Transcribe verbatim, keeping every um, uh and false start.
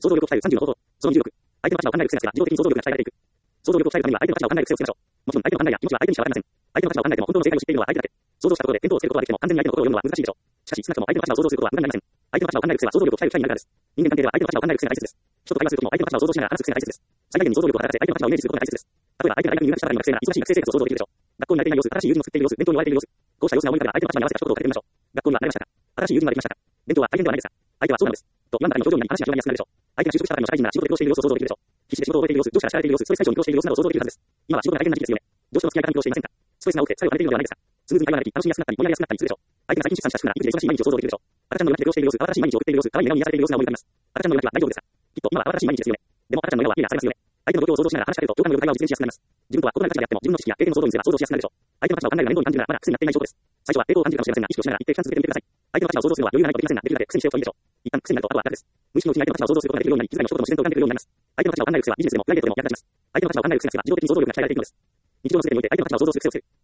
想像力を鍛えるさんじゅうの方法。そのにじゅうろく。相手の価値を考える癖がつが自動的に想像力が鍛えられていく。想像力を鍛えるためには相手の価値を考える癖をつけましょう。もちろん相手の考えや気持ちは相手にしかわかりません。相手の価値を考えても本当の正解を知っているのは相手だけ。想像したところで見当をつけることができても完全に相手の心を読むのは難しいでしょう。しかし、少なくとも相手の価値を想像することは無駄になりません。相手の価値を考える癖は想像力を鍛える機会になるからです。人間関係では相手の価値を考える癖が大切です。人と会話するときも相手の価値を想像しながら話す癖が大切です。最大限に想像力を働かせ相手の価値をイメージすることが大切です。例えば相手が大学に入学したばかりの学生なら忙しい学生生活を想像できるでしょう。学校に慣れていない様子、新しい友人を作っている様子、勉強に追われている様子。こうした様子が思い浮かべば相手の価値に合わせた一言をかけてみましょう。学校には慣れましたか？新しい友人ができましたか？勉強は大変ではないですか？相手はそうなのです。と言わんばかりの表情になり話が広がりやすくなるでしょう。相手が就職したばかりの社会人なら仕事で苦労している様子を想像できるでしょう。必死で仕事を終えている様子、上司から叱られている様子、ストレス解消に苦労している様子などを想像できるはずです。今は仕事が大変な時期ですよね。上司との付き合い方に苦労していませんか？ストレスが多くて疲れを溜めているのではないですか？スムーズに会話ができ、楽しみやすくなったり、盛り上げやすくなったりするでしょう。相手が最近出産した主婦なら育児で忙しい毎日を想像できるでしょう。赤ちゃんの夜泣きで苦労している様子、慌ただしい毎日を送っている様子、可愛い笑顔に癒されている様子が思い浮かびます。赤ちゃんの夜泣きは大丈夫ですか？きっと今は慌ただしい毎日ですよね。でも赤ちゃんの笑顔は家で遊べますよね。相手の状況を想像しながら話しかけると共感の夜会話を実現しやすくなります。自分とは異なる価値があっても自分の知識や経験の想像にすれば想像しやすくなるでしょう。相手の価値を考えるが面倒に感じるならまだ癖になっていない証拠です。最初は抵抗を感じるかもしれませんが、意識をしながら一定期間続けてみてください。相手の価値を想像するのは余裕がないとできませんが、できるだけ癖にしておくといいでしょう。一旦癖になるとあとは楽です。無意識のうちに相手の価値を想像することができるようになり、気遣いも一言も自然と浮かんでくるようになります。相手の価値を考える癖はビジネスでもプライベートでも役立ちます。相手の価値を考える癖が自動的に想像力が鍛えられていくのです。日常の世界において相手の価値を想像する癖をつける。